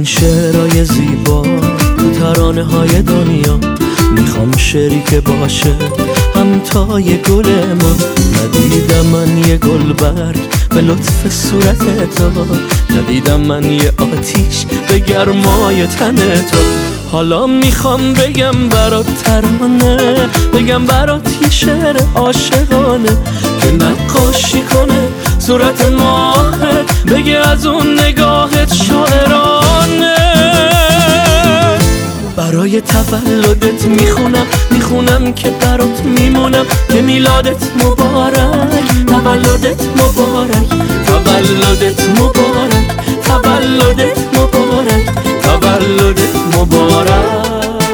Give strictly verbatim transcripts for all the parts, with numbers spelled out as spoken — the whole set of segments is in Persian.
شعرهای زیبا تو ترانه های دنیا میخوام شریک باشه همتای گل ما. ندیدم من یه گل برگ به لطف صورت تو، ندیدم من یه آتیش به گرمای تن تو. حالا میخوام بگم برات ترانه، بگم برات یه شعر عاشقانه که نقاشی کنه صورت ماهت، بگه از اون نگاهت شاعرانه. برای تولدت میخونم میخونم که برات میمونم که میلادت مبارک، تولدت مبارک، تولدت مبارک، تولدت مبارک، تولدت مبارک.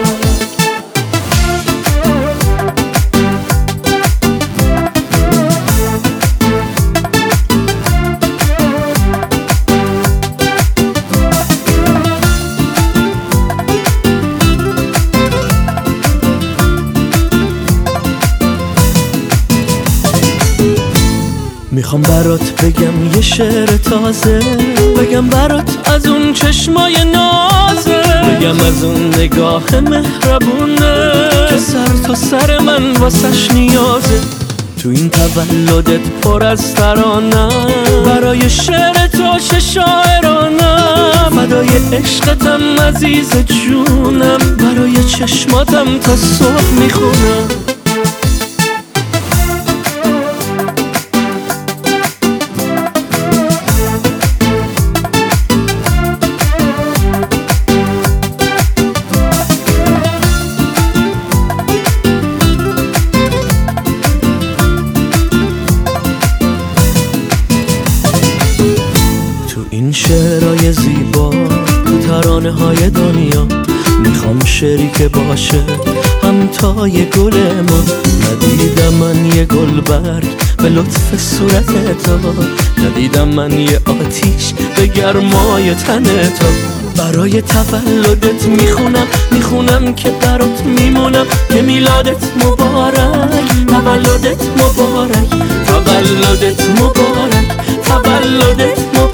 میخوام برات بگم یه شعر تازه، بگم برات از اون چشمای نازه، بگم از اون نگاه مهربونه که سر تا سر من واسش نیازه. تو این تولدت پر از ترانم، برای شعر تو چه شاعرانم، فدای عشقتم عزیز جونم، برای چشماتم تا صبح میخونم. این شعرهای زیبا تو ترانه های دنیا میخوام شریک باشه همتای گل ما. ندیدم من یه گل برگ به لطف صورت تو، ندیدم من یه آتیش به گرمای تن تو. برای تولدت میخونم میخونم که برات میمونم که میلادت مبارک، تولدت مبارک، تولدت مبارک، تولدت مبارک.